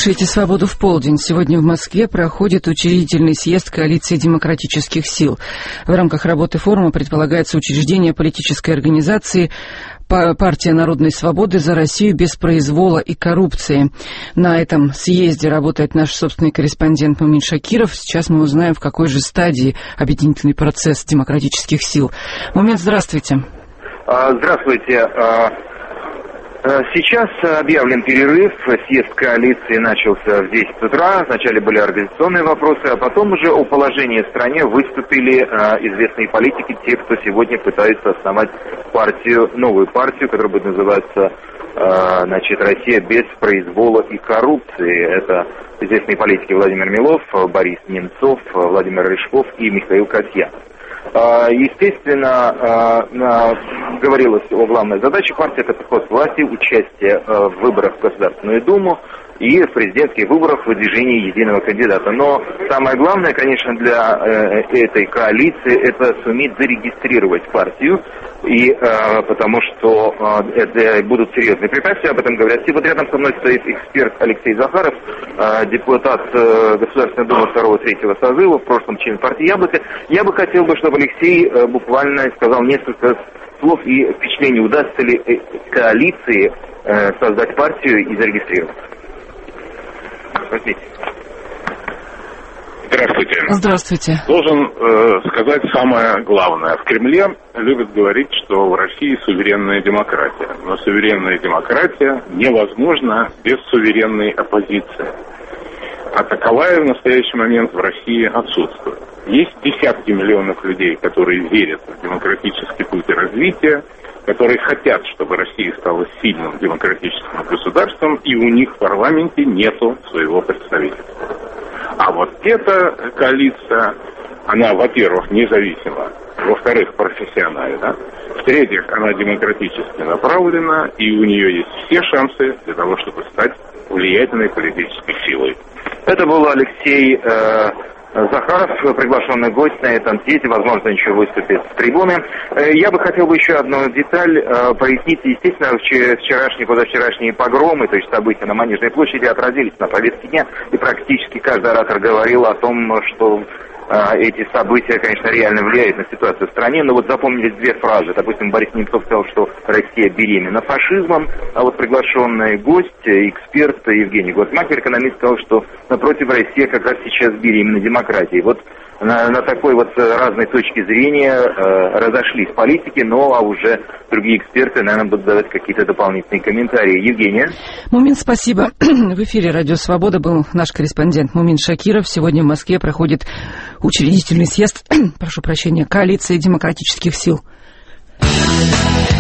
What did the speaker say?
Слушайте «Свободу в полдень». Сегодня в Москве проходит учредительный съезд коалиции демократических сил. В рамках работы форума предполагается учреждение политической организации «Партия народной свободы за Россию без произвола и коррупции». На этом съезде работает наш собственный корреспондент Мумин Шакиров. Сейчас мы узнаем, в какой же стадии объединительный процесс демократических сил. Мумин, здравствуйте. Здравствуйте. Сейчас объявлен перерыв, съезд коалиции начался в 10 утра, вначале были организационные вопросы, а потом уже о положении в стране выступили известные политики, те, кто сегодня пытаются основать партию, новую партию, которая будет называться «Россия без произвола и коррупции». Это известные политики Владимир Милов, Борис Немцов, Владимир Рыжков и Михаил Касьянов. Естественно, говорилось о главной задаче партии — это приход к власти, участие в выборах в Государственную Думу и в президентских выборах выдвижение единого кандидата. Но самое главное, конечно, для этой коалиции — это суметь зарегистрировать партию, и потому что это будут серьезные препятствия, об этом говорят. И вот рядом со мной стоит эксперт Алексей Захаров, депутат Государственной Думы 2-3 созыва, в прошлом член партии «Яблоко». Я бы хотел, чтобы Алексей буквально сказал несколько слов и впечатлений, удастся ли коалиции создать партию и зарегистрировать. Здравствуйте. Здравствуйте. Должен сказать самое главное. В Кремле любят говорить, что в России суверенная демократия. Но суверенная демократия невозможна без суверенной оппозиции. А таковая в настоящий момент в России отсутствует. Есть десятки миллионов людей, которые верят в демократический путь развития, которые хотят, чтобы Россия стала сильным демократическим государством, и у них в парламенте нету своего представительства. А вот эта коалиция, она, во-первых, независима, во-вторых, профессиональна, в-третьих, она демократически направлена, и у нее есть все шансы для того, чтобы стать влиятельной политической силой. Это был Алексей Захаров, приглашенный гость на этом съезде, возможно, еще выступит с трибуны. Я бы хотел еще одну деталь прояснить. Естественно, позавчерашние погромы, то есть события на Манежной площади, отразились на повестке дня, и практически каждый оратор говорил о том, что эти события, конечно, реально влияют на ситуацию в стране, но вот запомнились две фразы. Допустим, Борис Немцов сказал, что Россия беременна фашизмом, а вот приглашенный гость, эксперт Евгений Госмакер, экономист, сказал, что напротив, Россия как раз сейчас беременна демократией. Вот на такой вот разной точке зрения разошлись политики, но уже другие эксперты, наверное, будут давать какие-то дополнительные комментарии. Евгения? Мумин, спасибо. В эфире «Радио Свобода» был наш корреспондент Мумин Шакиров. Сегодня в Москве проходит учредительный съезд, прошу прощения, коалиции демократических сил.